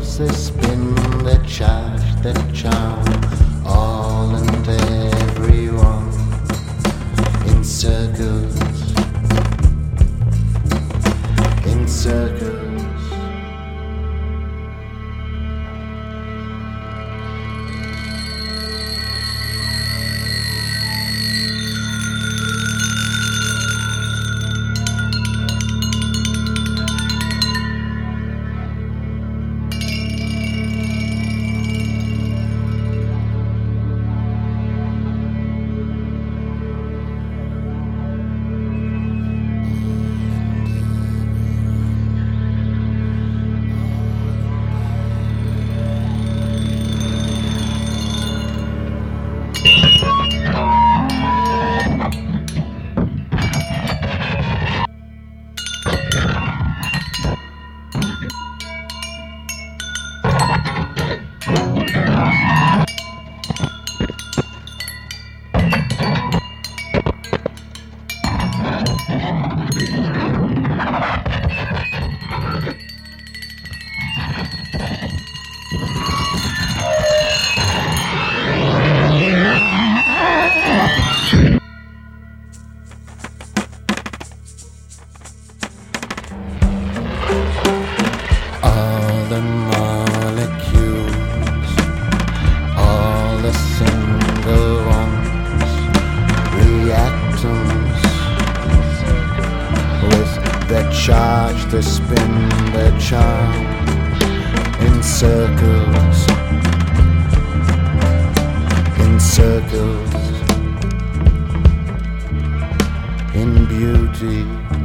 particles, they spin, they charge, they charm, all and everyone in circles, in circles. All the molecules, all the single ones, reactants, with their charge, they spin their charm in circles, in circles, in beauty.